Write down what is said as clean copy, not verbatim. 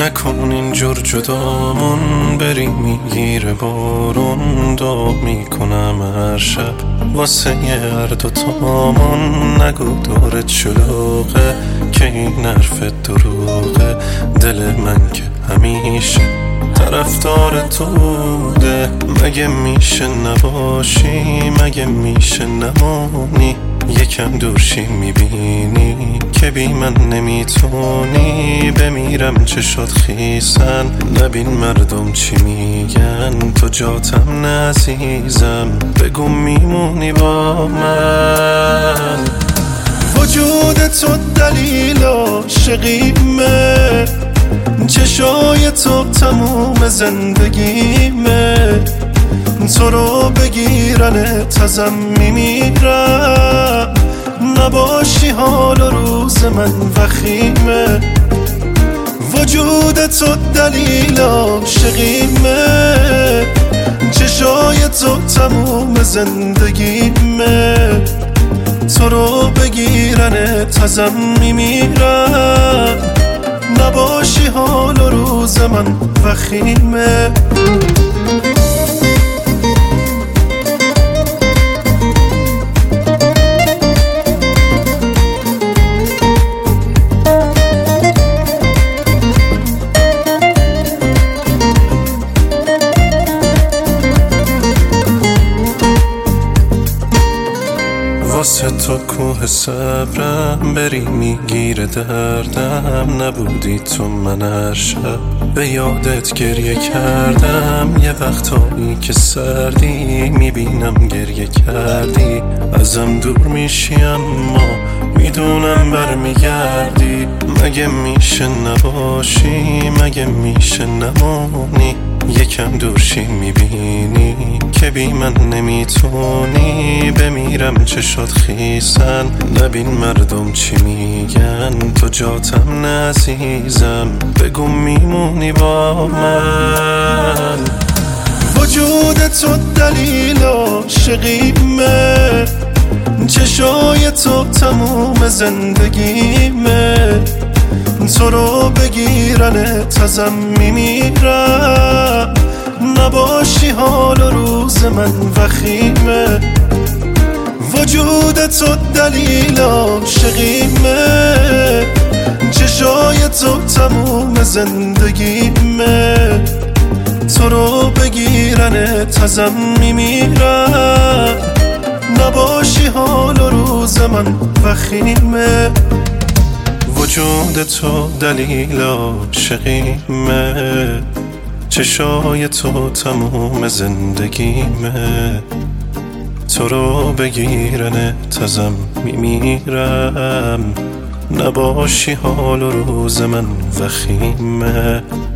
نکن اینجور جدامون، بری میگیره بارون. دعا میکنم هر شب واسه هر دوتامون. نگو دورت شلوغه که این حرفت دروغه. دل من که همیشه طرفدار تو بوده. مگه میشه نباشی، مگه میشه نمونی؟ یکم دورشی میبینی که بی من نمیتونی. بمیرم چشات خیسن، نبین مردم چی میگن. تو جاتم نعزیزم، بگو میمونی با من. وجود تو دلیل عاشقیمه، چشای تو تموم زندگیمه. تو رو بگیرن ازم میمیرم. نباشی حال و روز من وخیمه. وجود تو دلیل عاشقیمه، چشای تو تموم زندگیمه. تو رو بگیرن ازم میمیرم. نباشی حال و روز من وخیمه. واسه تو کوه صبرم، بری میگیره دردم. نبودی تو من هر شب به یادت گریه کردم. یه وقتایی که سردی میبینم گریه کردی. ازم دور میشی اما میدونم برمیگردی. مگه میشه نباشی، مگه میشه نمونی؟ یکم دورشی میبینی که بی من نمیتونی. بمیرم چشات خیسن، نبین مردم چی میگن. تو جاتم نعزیزم، بگو میمونی با من. وجود تو دلیل عاشقیمه، چشای تو تموم زندگیمه. تو رو بگیرن ازم میمیرم. نباشی حال و روز من وخیمه. وجود تو دلیل عاشقیمه، چشای تو تموم زندگیمه. تو رو بگیرن ازم میمیرم. نباشی حال و روز من وخیمه. وجود تو دلیل عاشقیمه، چشای تو تموم زندگیمه. تو رو بگیرن ازم میمیرم. نباشی حال و روز من وخیمه.